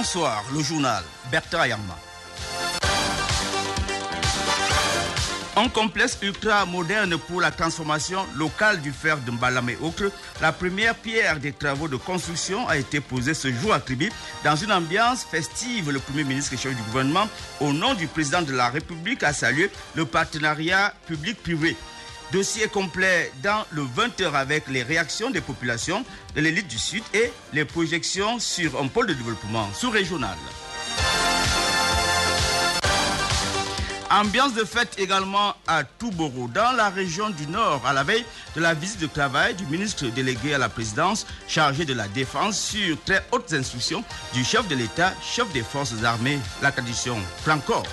Bonsoir, le journal Bertrand Ayama. Un complexe ultra moderne pour la transformation locale du fer de Mbalam et autres. La première pierre des travaux de construction a été posée ce jour à Kribi dans une ambiance festive. Le Premier ministre et chef du gouvernement, au nom du président de la République, a salué le partenariat public-privé. Dossier complet dans le 20h avec les réactions des populations de l'élite du Sud et les projections sur un pôle de développement sous-régional. Ambiance de fête également à Touboro, dans la région du Nord, à la veille de la visite de travail du ministre délégué à la présidence chargé de la défense sur très hautes instructions du chef de l'État, chef des forces armées, la tradition Francor.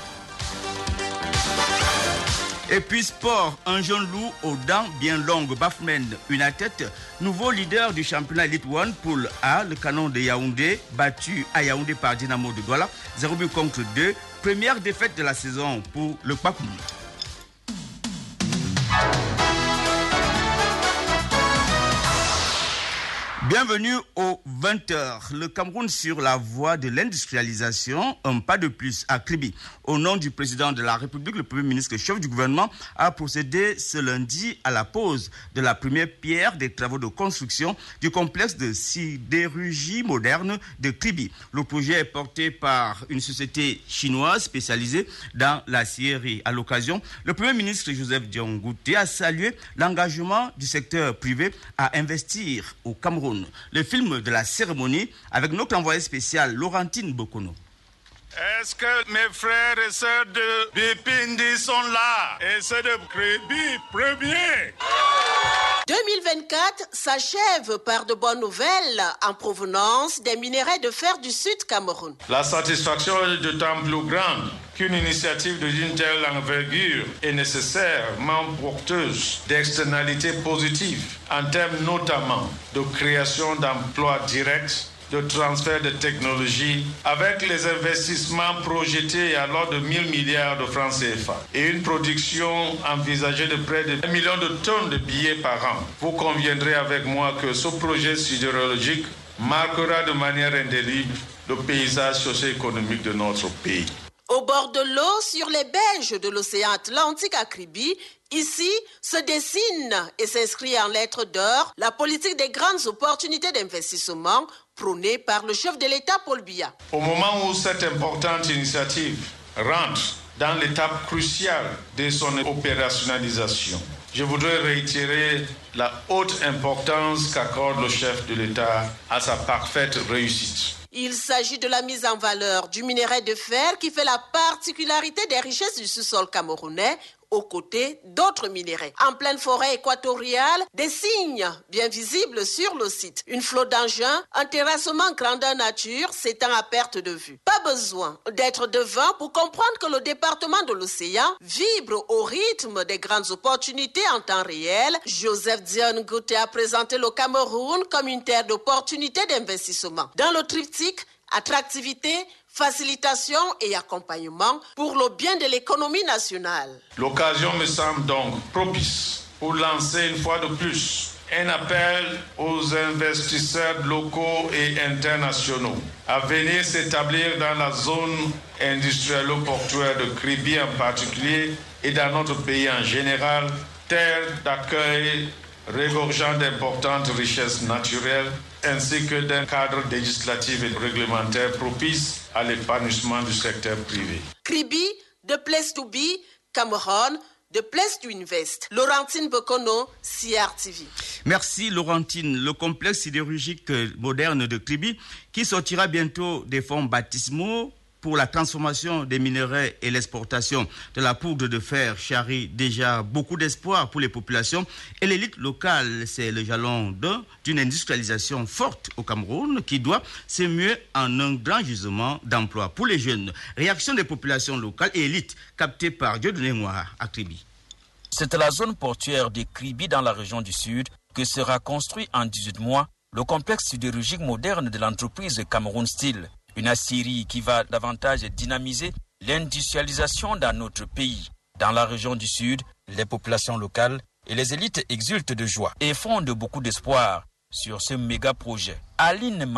Et puis sport, un jeune loup aux dents bien longues, Bafoussam United, nouveau leader du championnat Elite One Pool A, le Canon de Yaoundé, battu à Yaoundé par Dynamo de Douala, 0 but contre 2, première défaite de la saison pour le Pakoum. Bienvenue au 20h. Le Cameroun sur la voie de l'industrialisation, un pas de plus à Kribi. Au nom du président de la République, le Premier ministre et chef du gouvernement a procédé ce lundi à la pose de la première pierre des travaux de construction du complexe de sidérurgie moderne de Kribi. Le projet est porté par une société chinoise spécialisée dans l'acierie. À l'occasion, le Premier ministre Joseph Dion-Ngouté a salué l'engagement du secteur privé à investir au Cameroun. Le film de la cérémonie avec notre envoyé spécial Laurentine Bokono. Est-ce que mes frères et sœurs de Bipindi sont là? Et ceux de Kribi premier? 2024 s'achève par de bonnes nouvelles en provenance des minerais de fer du Sud Cameroun. La satisfaction est d'autant plus grande qu'une initiative d'une telle envergure est nécessairement porteuse d'externalités positives en termes notamment de création d'emplois directs, de transfert de technologie, avec les investissements projetés à l'ordre de 1 000 milliards de francs CFA et une production envisagée de près de 1 million de tonnes de billets par an. Vous conviendrez avec moi que ce projet sidérurgique marquera de manière indélébile le paysage socio-économique de notre pays. Au bord de l'eau, sur les berges de l'océan Atlantique à Kribi, ici se dessine et s'inscrit en lettres d'or la politique des grandes opportunités d'investissement prônée par le chef de l'État Paul Biya. Au moment où cette importante initiative rentre dans l'étape cruciale de son opérationnalisation, je voudrais réitérer la haute importance qu'accorde le chef de l'État à sa parfaite réussite. Il s'agit de la mise en valeur du minerai de fer qui fait la particularité des richesses du sous-sol camerounais aux côtés d'autres minéraux. En pleine forêt équatoriale, des signes bien visibles sur le site. Une flotte d'engins, un terrassement grandeur nature s'étend à perte de vue. Pas besoin d'être devin pour comprendre que le département de l'océan vibre au rythme des grandes opportunités en temps réel. Joseph Dion-Ngouté a présenté le Cameroun comme une terre d'opportunités d'investissement. Dans le triptyque, attractivité, facilitation et accompagnement pour le bien de l'économie nationale. L'occasion me semble donc propice pour lancer une fois de plus un appel aux investisseurs locaux et internationaux à venir s'établir dans la zone industrielle-portuaire de Kribi en particulier et dans notre pays en général, terre d'accueil regorgeant d'importantes richesses naturelles ainsi que d'un cadre législatif et réglementaire propice à l'épanouissement du secteur privé. Kribi, the place to be, Cameroun, the place to invest. Laurentine Bokono, CRTV. Merci Laurentine. Le complexe sidérurgique moderne de Kribi qui sortira bientôt des fonds baptismaux pour la transformation des minerais et l'exportation de la poudre de fer charrie déjà beaucoup d'espoir pour les populations et l'élite locale. C'est le jalon d'une industrialisation forte au Cameroun qui doit s'émuer en un grand gisement d'emploi pour les jeunes. Réaction des populations locales et élites captées par Dieudonné Noir à Kribi. C'est la zone portuaire de Kribi dans la région du Sud que sera construit en 18 mois le complexe sidérurgique moderne de l'entreprise Cameroun Steel. Une acierie qui va davantage dynamiser l'industrialisation dans notre pays. Dans la région du Sud, les populations locales et les élites exultent de joie et font de beaucoup d'espoir sur ce méga projet. Aline Mambo,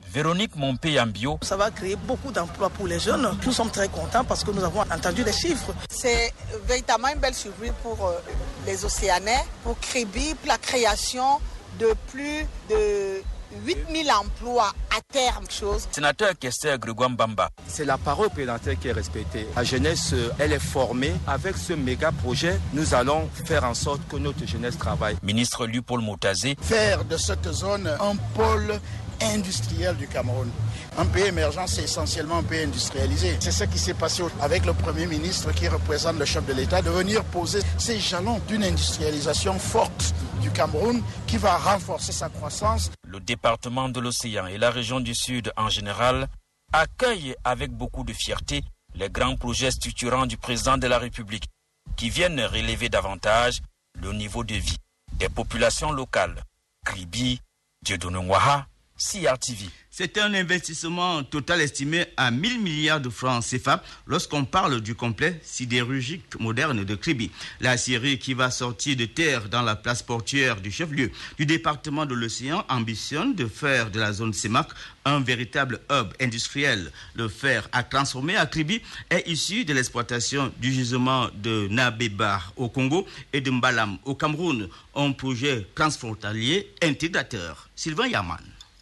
Véronique Mompé-Ambio. Ça va créer beaucoup d'emplois pour les jeunes. Nous sommes très contents parce que nous avons entendu les chiffres. C'est véritablement une belle surprise pour les Océanais, pour Kribi, pour la création de plus de 8000 emplois à terme. Sénateur Kester Grégoire Mbamba. C'est la parole présidentielle qui est respectée. La jeunesse, elle est formée. Avec ce méga projet, nous allons faire en sorte que notre jeunesse travaille. Ministre Luc-Paul Moutazé. Faire de cette zone un pôle industriel du Cameroun. Un pays émergent, c'est essentiellement un pays industrialisé. C'est ce qui s'est passé avec le Premier ministre qui représente le chef de l'État, de venir poser ces jalons d'une industrialisation forte du Cameroun qui va renforcer sa croissance. Le département de l'Océan et la région du Sud en général accueillent avec beaucoup de fierté les grands projets structurants du président de la République qui viennent relever davantage le niveau de vie des populations locales. Kribi, Dieudonné Ouaha, CRTV. C'est un investissement total estimé à 1000 milliards de francs CFA lorsqu'on parle du complexe sidérurgique moderne de Kribi. La scierie qui va sortir de terre dans la place portuaire du chef-lieu du département de l'Océan ambitionne de faire de la zone CEMAC un véritable hub industriel. Le fer à transformer à Kribi est issu de l'exploitation du gisement de Nabeba au Congo et de Mbalam au Cameroun, un projet transfrontalier intégrateur. Sylvain Yaman.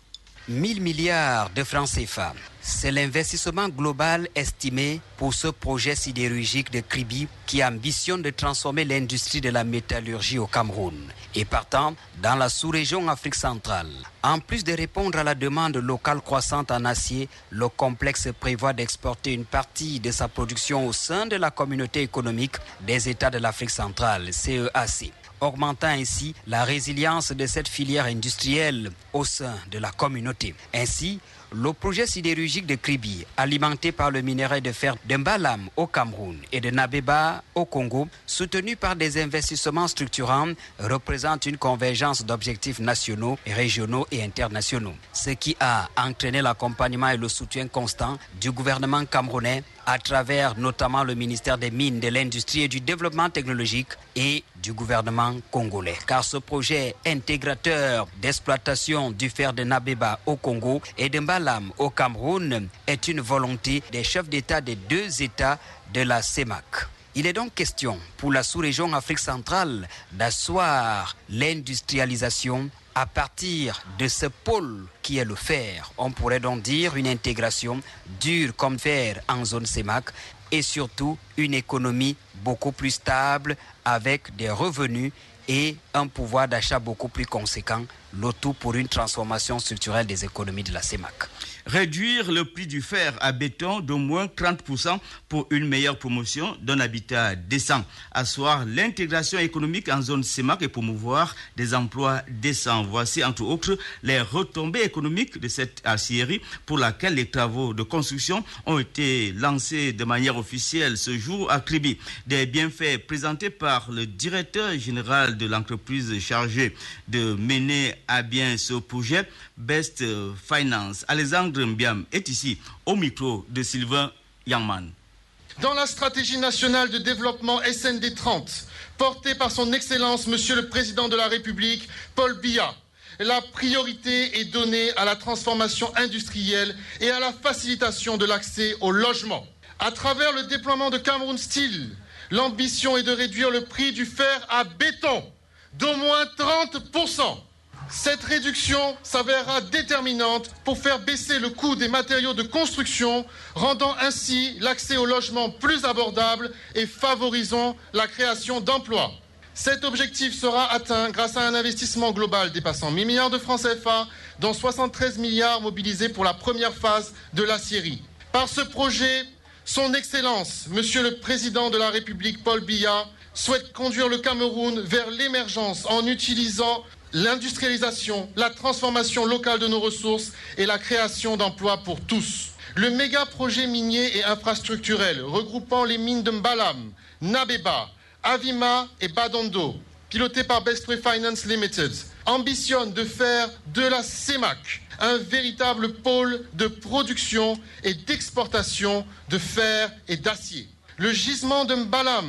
1000 milliards de francs CFA. C'est l'investissement global estimé pour ce projet sidérurgique de Kribi qui ambitionne de transformer l'industrie de la métallurgie au Cameroun et partant dans la sous-région Afrique centrale. En plus de répondre à la demande locale croissante en acier, le complexe prévoit d'exporter une partie de sa production au sein de la communauté économique des États de l'Afrique centrale, CEAC. Augmentant ainsi la résilience de cette filière industrielle au sein de la communauté. Ainsi, le projet sidérurgique de Kribi, alimenté par le minerai de fer de Mbalam au Cameroun et de Nabeba au Congo, soutenu par des investissements structurants, représente une convergence d'objectifs nationaux, régionaux et internationaux. Ce qui a entraîné l'accompagnement et le soutien constant du gouvernement camerounais à travers notamment le ministère des Mines, de l'Industrie et du Développement technologique et du gouvernement congolais. Car ce projet intégrateur d'exploitation du fer de Nabeba au Congo et de Mbalam au Cameroun est une volonté des chefs d'État des deux États de la CEMAC. Il est donc question pour la sous-région Afrique centrale d'asseoir l'industrialisation à partir de ce pôle qui est le fer. On pourrait donc dire une intégration dure comme fer en zone CEMAC et surtout une économie beaucoup plus stable avec des revenus et un pouvoir d'achat beaucoup plus conséquent, le tout pour une transformation structurelle des économies de la CEMAC. Réduire le prix du fer à béton d'au moins 30% pour une meilleure promotion d'un habitat décent. Asseoir l'intégration économique en zone CEMAC et promouvoir des emplois décents. Voici entre autres les retombées économiques de cette aciérie pour laquelle les travaux de construction ont été lancés de manière officielle ce jour à Kribi. Des bienfaits présentés par le directeur général de l'entreprise chargée de mener à bien ce projet, Best Finance. Alexandre Mbiam est ici au micro de Sylvain Yangman. Dans la stratégie nationale de développement SND 30, portée par son Excellence Monsieur le Président de la République, Paul Biya, la priorité est donnée à la transformation industrielle et à la facilitation de l'accès au logement. À travers le déploiement de Cameroun Steel, l'ambition est de réduire le prix du fer à béton d'au moins 30%. Cette réduction s'avérera déterminante pour faire baisser le coût des matériaux de construction, rendant ainsi l'accès au logement plus abordable et favorisant la création d'emplois. Cet objectif sera atteint grâce à un investissement global dépassant 1000 milliards de francs CFA, dont 73 milliards mobilisés pour la première phase de l'aciérie. Par ce projet, son Excellence, Monsieur le Président de la République Paul Biya, souhaite conduire le Cameroun vers l'émergence en utilisant l'industrialisation, la transformation locale de nos ressources et la création d'emplois pour tous. Le méga projet minier et infrastructurel regroupant les mines de Mbalam, Nabeba, Avima et Badondo, piloté par Best Finance Limited, ambitionne de faire de la CEMAC un véritable pôle de production et d'exportation de fer et d'acier. Le gisement de Mbalam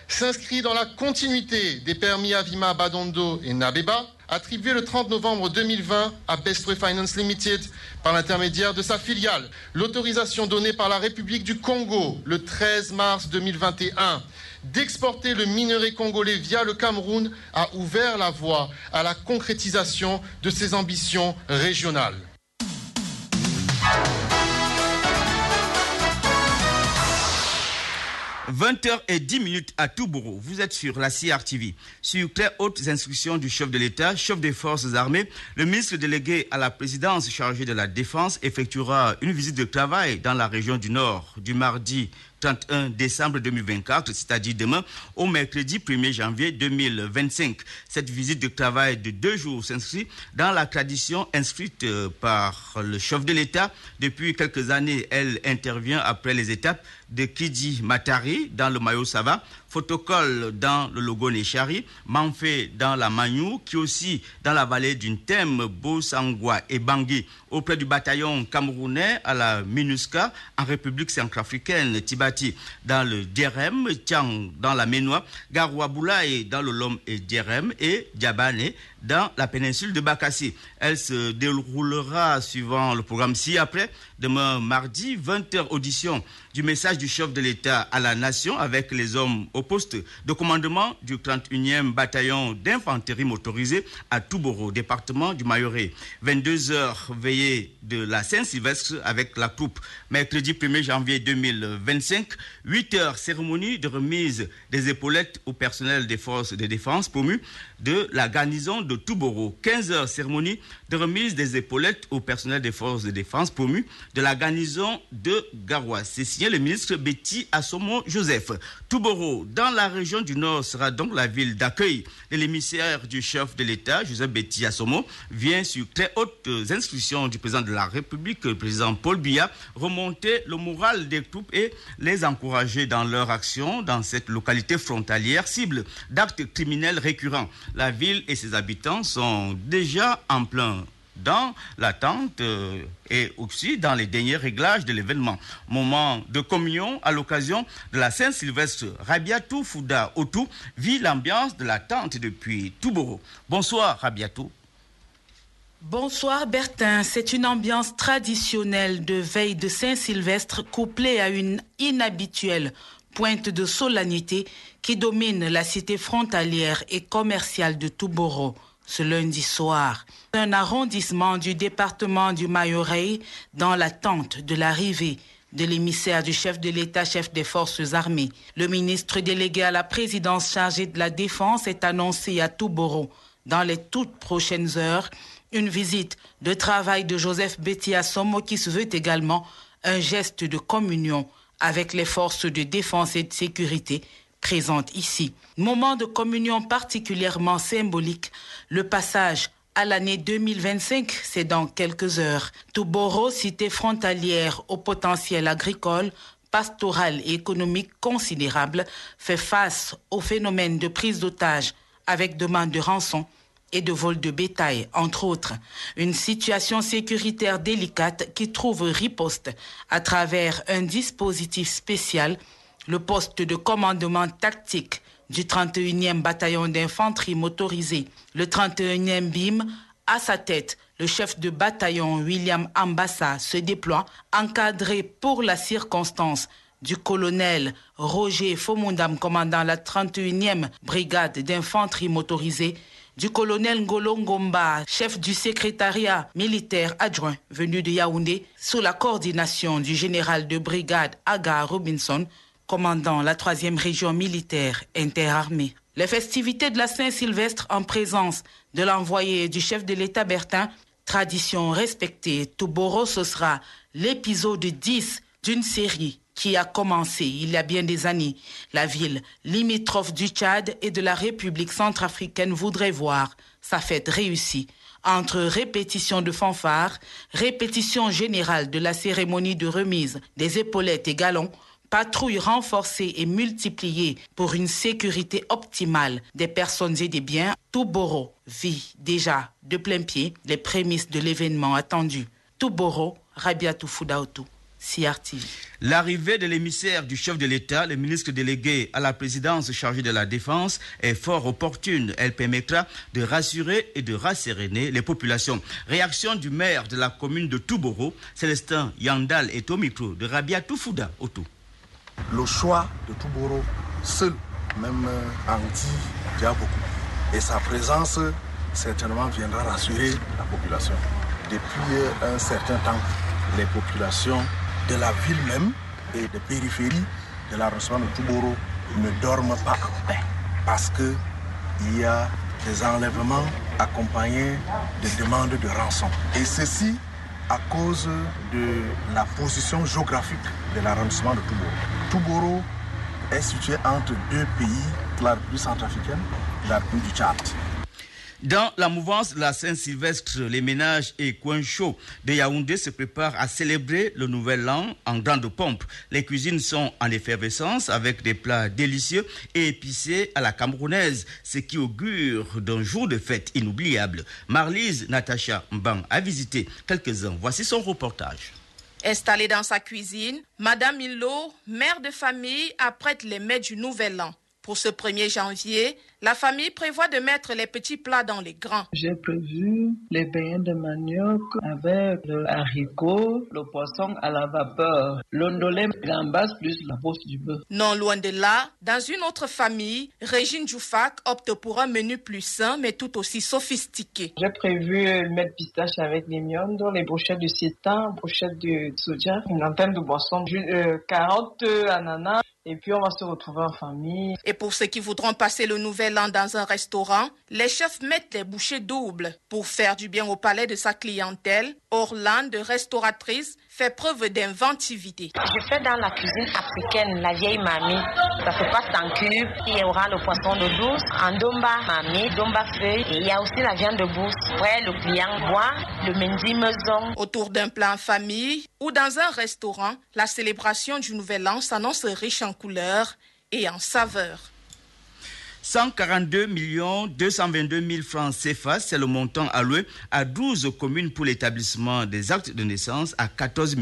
s'inscrit dans la continuité des permis Avima, Badondo et Nabeba, attribués le 30 novembre 2020 à Bestway Finance Limited par l'intermédiaire de sa filiale. L'autorisation donnée par la République du Congo le 13 mars 2021 d'exporter le minerai congolais via le Cameroun a ouvert la voie à la concrétisation de ses ambitions régionales. « 20h10 à Touboro. Vous êtes sur la CRTV. Sur très hautes instructions du chef de l'État, chef des forces armées, le ministre délégué à la présidence chargé de la défense effectuera une visite de travail dans la région du Nord du mardi 31 décembre 2024, c'est-à-dire demain, au mercredi 1er janvier 2025. Cette visite de travail de 2 jours s'inscrit dans la tradition inscrite par le chef de l'État. Depuis quelques années, elle intervient après les étapes de Kidi Matari dans le Mayo-Sava, Fotokol dans le Logo-Nechari, Manfé dans la Magnou, qui aussi dans la vallée d'une Thème, Bosangwa et Bangui, auprès du bataillon camerounais à la MINUSCA en République centrafricaine, Tibati dans le Djerem, Tiang dans la Ménois, Garouaboulaye dans le Lom et Djerem et Diabane dans la péninsule de Bakassi. Elle se déroulera suivant le programme ci-après. Demain mardi, 20h, audition du message du chef de l'État à la nation avec les hommes au poste de commandement du 31e bataillon d'infanterie motorisée à Touboro, département du Mayoré. 22h, veillée de la Saint-Sylvestre avec la troupe. Mercredi 1er janvier 2025, 8h, cérémonie de remise des épaulettes au personnel des forces de défense promu de la garnison de Touboro. 15h, cérémonie de remise des épaulettes au personnel des forces de défense promu de la garnison de Garoua. C'est signé le ministre Betty Assomo Joseph. Touboro, dans la région du Nord, sera donc la ville d'accueil de l'émissaire du chef de l'État, Joseph Betty Assomo, vient sur très hautes instructions du président de la République, le président Paul Biya, remonter le moral des troupes et les encourager dans leur action dans cette localité frontalière, cible d'actes criminels récurrents. La ville et ses habitants sont déjà en plein dans l'attente et aussi dans les derniers réglages de l'événement. Moment de communion à l'occasion de la Saint-Sylvestre. Rabiatou Fouda Otou vit l'ambiance de l'attente depuis Touboro. Bonsoir Rabiatou. Bonsoir Bertin, c'est une ambiance traditionnelle de veille de Saint-Sylvestre couplée à une inhabituelle pointe de solennité qui domine la cité frontalière et commerciale de Touboro ce lundi soir. Un arrondissement du département du Mayoré dans l'attente de l'arrivée de l'émissaire du chef de l'État, chef des forces armées. Le ministre délégué à la présidence chargé de la défense est annoncé à Touboro dans les toutes prochaines heures. Une visite de travail de Joseph Betty Assomo qui se veut également un geste de communion avec les forces de défense et de sécurité présentes ici. Moment de communion particulièrement symbolique, le passage à l'année 2025, c'est dans quelques heures. Touboro, cité frontalière au potentiel agricole, pastoral et économique considérable, fait face au phénomène de prise d'otages avec demande de rançon et de vol de bétail, entre autres. Une situation sécuritaire délicate qui trouve riposte à travers un dispositif spécial, le poste de commandement tactique du 31e bataillon d'infanterie motorisée, le 31e BIM, à sa tête, le chef de bataillon William Ambassa se déploie, encadré pour la circonstance du colonel Roger Fomundam, commandant la 31e brigade d'infanterie motorisée, du colonel Ngolo Ngomba, chef du secrétariat militaire adjoint venu de Yaoundé, sous la coordination du général de brigade Agar Robinson, commandant la 3e région militaire interarmée. Les festivités de la Saint-Sylvestre en présence de l'envoyé du chef de l'État Bertin, tradition respectée, Touboro, ce sera l'épisode 10 d'une série qui a commencé il y a bien des années. La ville limitrophe du Tchad et de la République centrafricaine voudrait voir sa fête réussie. Entre répétition de fanfares, répétition générale de la cérémonie de remise des épaulettes et galons, patrouilles renforcées et multipliées pour une sécurité optimale des personnes et des biens, Touboro vit déjà de plein pied les prémices de l'événement attendu. Touboro, Rabiatou Fouda Otou, CRTV. L'arrivée de l'émissaire du chef de l'État, le ministre délégué à la présidence chargé de la Défense, est fort opportune. Elle permettra de rassurer et de rasséréner les populations. Réaction du maire de la commune de Touboro, Célestin Yandal, est au micro de Rabia Toufouda Otou. Le choix de Touboro, seul, même en dit déjà beaucoup. Et sa présence, certainement, viendra rassurer la population. Depuis un certain temps, les populations de la ville même et des périphéries de l'arrondissement de Touboro ne dorment pas en paix parce qu'il y a des enlèvements accompagnés de demandes de rançon. Et ceci à cause de la position géographique de l'arrondissement de Touboro. Touboro est situé entre deux pays, la République centrafricaine et la République du Tchad. Dans la mouvance de la Saint-Sylvestre, les ménages et coins chauds de Yaoundé se préparent à célébrer le nouvel an en grande pompe. Les cuisines sont en effervescence avec des plats délicieux et épicés à la camerounaise, ce qui augure d'un jour de fête inoubliable. Marlise Natacha Mbang a visité quelques-uns. Voici son reportage. Installée dans sa cuisine, Madame Milo, mère de famille, apprête les mets du nouvel an. Pour ce 1er janvier, la famille prévoit de mettre les petits plats dans les grands. J'ai prévu les beignets de manioc avec le haricot, le poisson à la vapeur, l'ondolé gambas plus la brosse du bœuf. Non loin de là, dans une autre famille, Régine Djoufak opte pour un menu plus sain mais tout aussi sophistiqué. J'ai prévu mettre pistache avec les miondres, les brochettes de sétan, brochettes de soja, une antenne de boisson, carottes, ananas. Et puis on va se retrouver en famille. Et pour ceux qui voudront passer le nouvel an dans un restaurant, les chefs mettent les bouchées doubles. Pour faire du bien au palais de sa clientèle, Orlande, restauratrice, fait preuve d'inventivité. Je fais dans la cuisine africaine, la vieille mamie. Ça se passe en cube. Il y aura le poisson de douce, en domba mamie, domba feuille. Et il y a aussi la viande de bourse. Après, le client boit, le mendi maison. Autour d'un plat en famille ou dans un restaurant, la célébration du nouvel an s'annonce riche en couleurs et en saveurs. 142 222 000 francs CFA, c'est le montant alloué à 12 communes pour l'établissement des actes de naissance à 14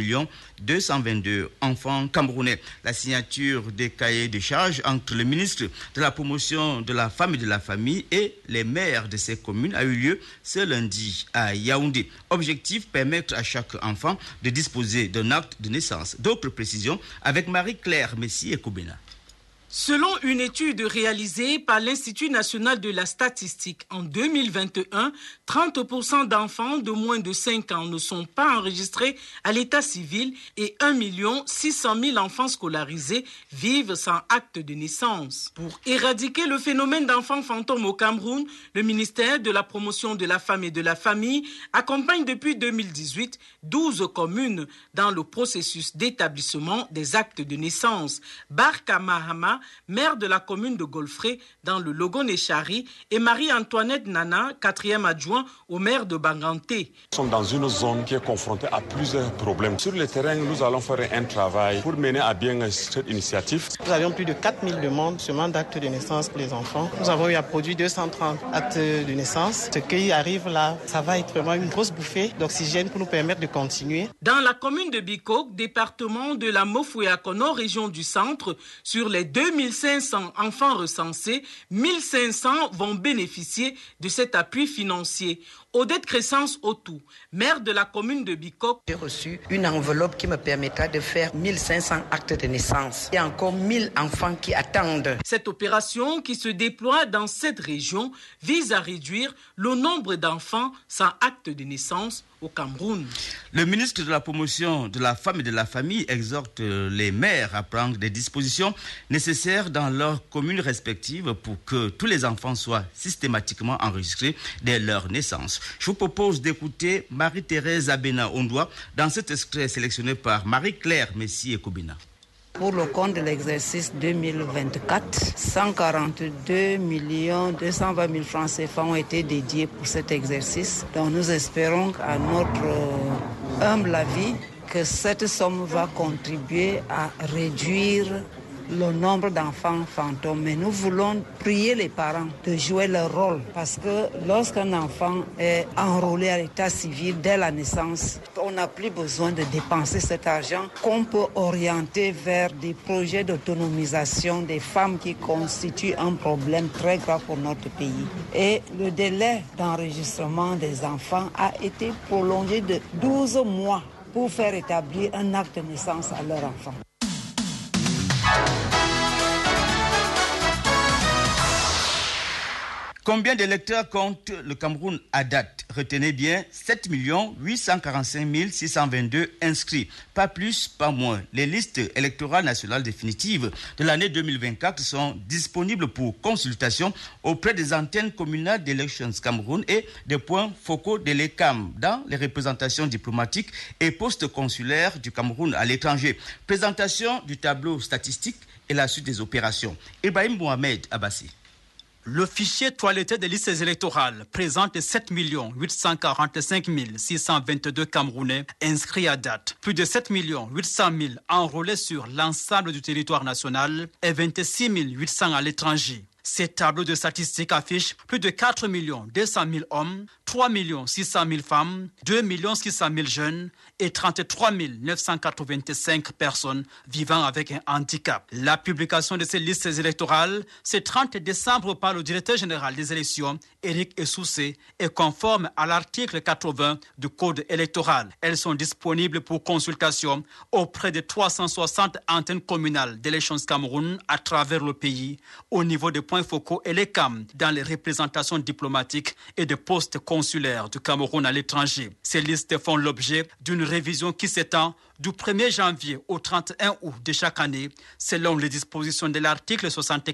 222 enfants camerounais. La signature des cahiers de charges entre le ministre de la promotion de la femme et de la famille et les maires de ces communes a eu lieu ce lundi à Yaoundé. Objectif, permettre à chaque enfant de disposer d'un acte de naissance. D'autres précisions avec Marie-Claire Messi et Koubena. Selon une étude réalisée par l'Institut national de la statistique en 2021, 30% d'enfants de moins de 5 ans ne sont pas enregistrés à l'état civil et 1 600 000 enfants scolarisés vivent sans acte de naissance. Pour éradiquer le phénomène d'enfants fantômes au Cameroun, le ministère de la promotion de la femme et de la famille accompagne depuis 2018 12 communes dans le processus d'établissement des actes de naissance. Barka Mahama, maire de la commune de Golfré dans le Logon-Echari, et Marie-Antoinette Nana, 4e adjoint au maire de Banganté. Nous sommes dans une zone qui est confrontée à plusieurs problèmes. Sur le terrain, nous allons faire un travail pour mener à bien cette initiative. Nous avions plus de 4000 demandes seulement d'actes de naissance pour les enfants. Nous avons eu à produire 230 actes de naissance. Ce qui arrive là, ça va être vraiment une grosse bouffée d'oxygène pour nous permettre de continuer. Dans la commune de Bikok, département de la Mofoué-Akono, région du centre, sur les 2500 enfants recensés, 1500 vont bénéficier de cet appui financier. Odette Crescence Otou, maire de la commune de Bikok. J'ai reçu une enveloppe qui me permettra de faire 1500 actes de naissance. Il y a encore 1000 enfants qui attendent. Cette opération qui se déploie dans cette région vise à réduire le nombre d'enfants sans acte de naissance au Cameroun. Le ministre de la promotion de la femme et de la famille exhorte les maires à prendre des dispositions nécessaires dans leurs communes respectives pour que tous les enfants soient systématiquement enregistrés dès leur naissance. Je vous propose d'écouter Marie-Thérèse Abena-Ondoa dans cet extrait sélectionné par Marie-Claire Messi et Koubina. Pour le compte de l'exercice 2024, 142 220 000 francs CFA ont été dédiés pour cet exercice. Donc nous espérons à notre humble avis que cette somme va contribuer à réduire le nombre d'enfants fantômes, mais nous voulons prier les parents de jouer leur rôle parce que lorsqu'un enfant est enrôlé à l'état civil dès la naissance, on n'a plus besoin de dépenser cet argent qu'on peut orienter vers des projets d'autonomisation des femmes qui constituent un problème très grave pour notre pays. Et le délai d'enregistrement des enfants a été prolongé de 12 mois pour faire établir un acte de naissance à leur enfant. Combien d'électeurs compte le Cameroun à date? Retenez bien, 7 845 622 inscrits. Pas plus, pas moins. Les listes électorales nationales définitives de l'année 2024 sont disponibles pour consultation auprès des antennes communales d'Elections Cameroun et des points focaux de l'ECAM dans les représentations diplomatiques et postes consulaires du Cameroun à l'étranger. Présentation du tableau statistique et la suite des opérations. Ibrahim Mohamed Abbassi. Le fichier toiletté des listes électorales présente 7 845 622 Camerounais inscrits à date. Plus de 7 800 000 enrôlés sur l'ensemble du territoire national et 26 800 à l'étranger. Ces tableaux de statistiques affichent plus de 4 200 000 hommes, 3 600 000 femmes, 2 600 000 jeunes et 33 985 personnes vivant avec un handicap. La publication de ces listes électorales, ce 30 décembre par le directeur général des élections, Éric Essoussé, est conforme à l'article 80 du Code électoral. Elles sont disponibles pour consultation auprès de 360 antennes communales d'Elections Cameroun à travers le pays, au niveau des points focaux et les CAM dans les représentations diplomatiques et des postes consulaires du Cameroun à l'étranger. Ces listes font l'objet d'une révision qui s'étend du 1er janvier au 31 août de chaque année, selon les dispositions de l'article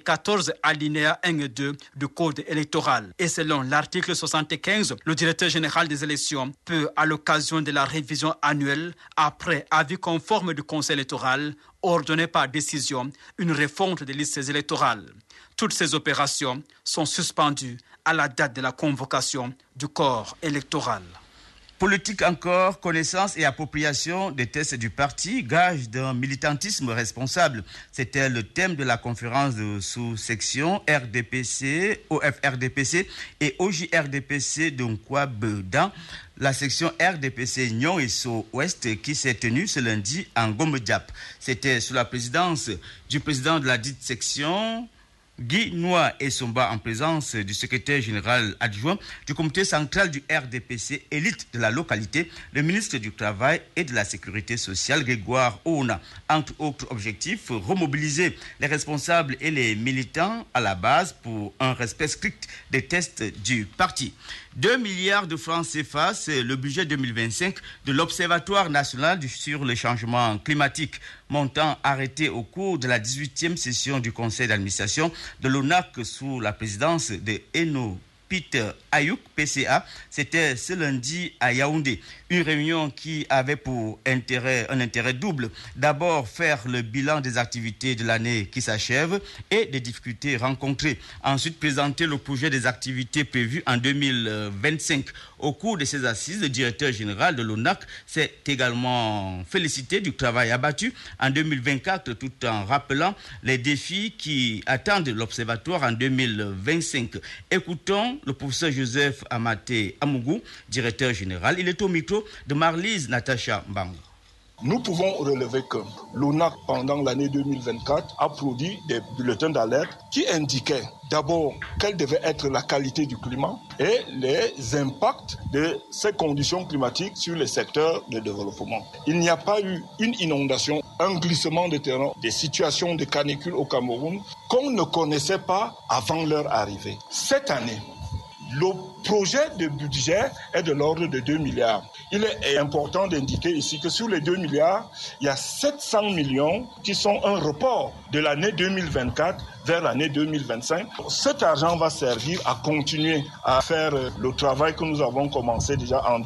74 alinéa 1 et 2 du Code électoral. Et selon l'article 75, le directeur général des élections peut, à l'occasion de la révision annuelle, après avis conforme du Conseil électoral, ordonner par décision une refonte des listes électorales. Toutes ces opérations sont suspendues à la date de la convocation du corps électoral. Politique encore, connaissance et appropriation des tests du parti, gage d'un militantisme responsable. C'était le thème de la conférence de sous-section RDPC, OFRDPC et OJRDPC de Nkwab dans la section RDPC Nyon et Ouest qui s'est tenue ce lundi en Gomediap. C'était sous la présidence du président de la dite section, Guy Noa et Somba, en présence du secrétaire général adjoint du comité central du RDPC, élite de la localité, le ministre du Travail et de la Sécurité sociale, Grégoire Ouna. Entre autres objectifs, remobiliser les responsables et les militants à la base pour un respect strict des tests du parti. 2 milliards de francs CFA, c'est le budget 2025 de l'Observatoire national sur le changement climatique, montant arrêté au cours de la 18e session du conseil d'administration de l'ONAC sous la présidence de Eno Peter Ayouk, PCA. C'était ce lundi à Yaoundé. Une réunion qui avait pour un intérêt double. D'abord, faire le bilan des activités de l'année qui s'achève et des difficultés rencontrées. Ensuite, présenter le projet des activités prévues en 2025. Au cours de ces assises, le directeur général de l'ONAC s'est également félicité du travail abattu en 2024, tout en rappelant les défis qui attendent l'Observatoire en 2025. Écoutons le professeur Joseph Amaté Amougou, directeur général. Il est au micro de Marlise Natacha Mbang. Nous pouvons relever que l'ONAC, pendant l'année 2024, a produit des bulletins d'alerte qui indiquaient d'abord quelle devait être la qualité du climat et les impacts de ces conditions climatiques sur les secteurs de développement. Il n'y a pas eu une inondation, un glissement de terrain, des situations de canicule au Cameroun qu'on ne connaissait pas avant leur arrivée. Cette année, le projet de budget est de l'ordre de 2 milliards. Il est important d'indiquer ici que sur les 2 milliards, il y a 700 millions qui sont un report de l'année 2024 vers l'année 2025. Cet argent va servir à continuer à faire le travail que nous avons commencé déjà en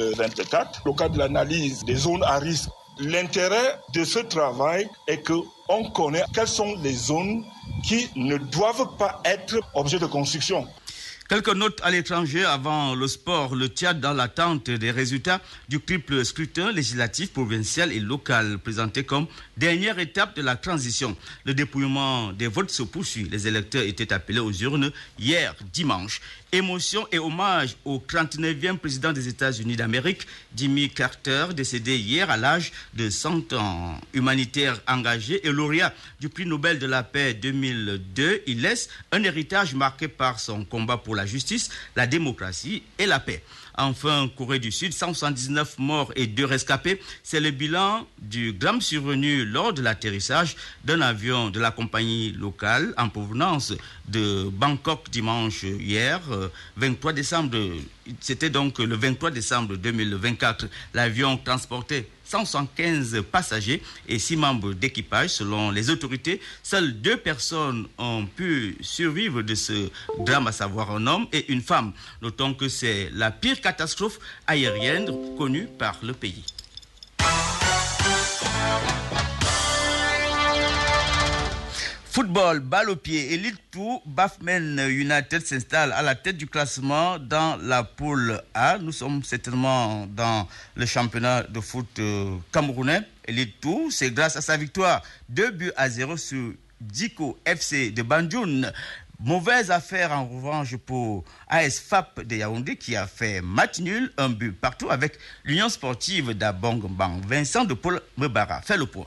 2024. Au cas de l'analyse des zones à risque, l'intérêt de ce travail est qu'on connaît quelles sont les zones qui ne doivent pas être objet de construction. Quelques notes à l'étranger avant le sport. Le Tchad dans l'attente des résultats du triple scrutin législatif, provincial et local présenté comme dernière étape de la transition. Le dépouillement des votes se poursuit. Les électeurs étaient appelés aux urnes hier dimanche. Émotion et hommage au 39e président des États-Unis d'Amérique, Jimmy Carter, décédé hier à l'âge de 100 ans. Humanitaire engagé et lauréat du prix Nobel de la paix 2002, il laisse un héritage marqué par son combat pour la justice, la démocratie et la paix. Enfin, Corée du Sud, 179 morts et 2 rescapés. C'est le bilan du drame survenu lors de l'atterrissage d'un avion de la compagnie locale en provenance de Bangkok dimanche hier, 23 décembre. C'était donc le 23 décembre 2024. L'avion transportait 175 passagers et 6 membres d'équipage. Selon les autorités, seules 2 personnes ont pu survivre de ce drame, à savoir un homme et une femme. Notons que c'est la pire catastrophe aérienne connue par le pays. Football, balle au pied, Elite 2, Bafmen United s'installe à la tête du classement dans la poule A. Nous sommes certainement dans le championnat de foot camerounais. Elite 2, c'est grâce à sa victoire 2-0 sur Diko FC de Banjul. Mauvaise affaire en revanche pour AS FAP de Yaoundé qui a fait match nul, un but partout avec l'Union sportive d'Abongbang. Vincent de Paul Mebara fait le point.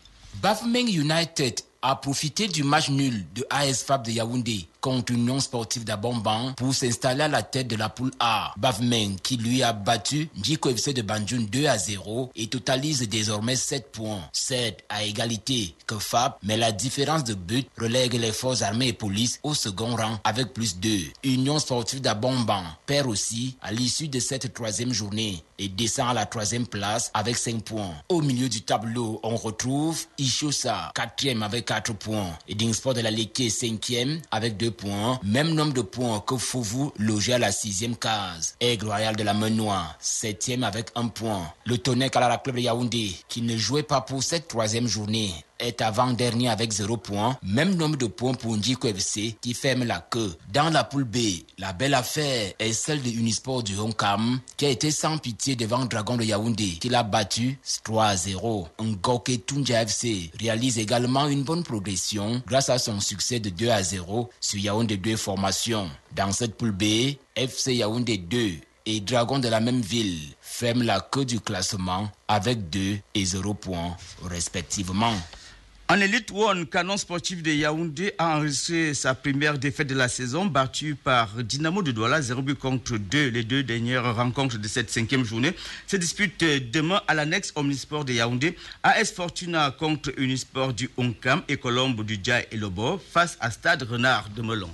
Bafmen United a profité du match nul de AS FAP de Yaoundé contre l'Union sportive d'Abomban pour s'installer à la tête de la poule A. Bafmen qui lui a battu Djiko FC de Banjul 2-0 et totalise désormais 7 points. 7 à égalité que FAP, mais la différence de but relègue les forces armées et police au second rang avec plus 2. Union sportive d'Abomban perd aussi à l'issue de cette 3e journée et descend à la 3e place avec 5 points. Au milieu du tableau, on retrouve Ishosa 4e avec 4 points et Dingsport de la Leke 5e avec 2 points, même nombre de points que Fouvou logé à la 6e case. Aigle Royal de la Menoir 7e avec 1 point. Le Tonnerre Kalara Club de Yaoundé qui ne jouait pas pour cette 3e journée est avant-dernier avec 0 points. Même nombre de points pour Ndjiko FC qui ferme la queue. Dans la poule B, la belle affaire est celle de Unisport du Honkam qui a été sans pitié devant Dragon de Yaoundé qui l'a battu 3-0. Ngoke Tunja FC réalise également une bonne progression grâce à son succès de 2-0 sur Yaoundé 2 formations. Dans cette poule B, FC Yaoundé 2 et Dragon de la même ville ferment la queue du classement avec 2 et 0 points respectivement. En Elite 1, Canon sportif de Yaoundé a enregistré sa première défaite de la saison, battue par Dynamo de Douala, 0 contre 2, les 2 dernières rencontres de cette 5e journée. Se dispute demain à l'annexe Omnisport de Yaoundé, AS Fortuna contre Unisport du Honkam et Colombe du Djaï et Lobo face à Stade Renard de Melon.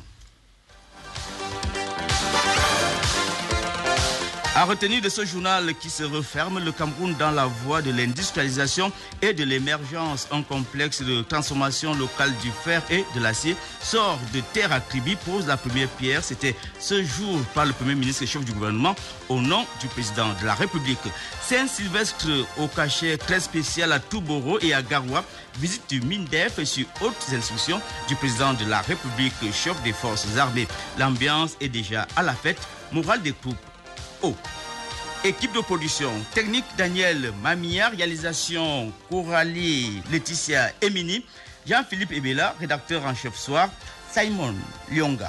À retenir de ce journal qui se referme, le Cameroun dans la voie de l'industrialisation et de l'émergence. Un complexe de transformation locale du fer et de l'acier sort de terre à Kribi, pose la première pierre. C'était ce jour par le Premier ministre et chef du gouvernement au nom du président de la République. Saint-Sylvestre au cachet très spécial à Touboro et à Garoua. Visite du MINDEF sur hautes instructions du président de la République, chef des forces armées. L'ambiance est déjà à la fête. Morale des troupes. Équipe de production, technique Daniel Mamia, réalisation Coralie Laetitia Emini, Jean-Philippe Ebela, rédacteur en chef soir, Simon Lyonga,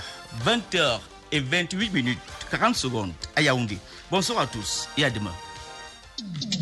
20h28 minutes 40 secondes à Yaoundé. Bonsoir à tous et à demain.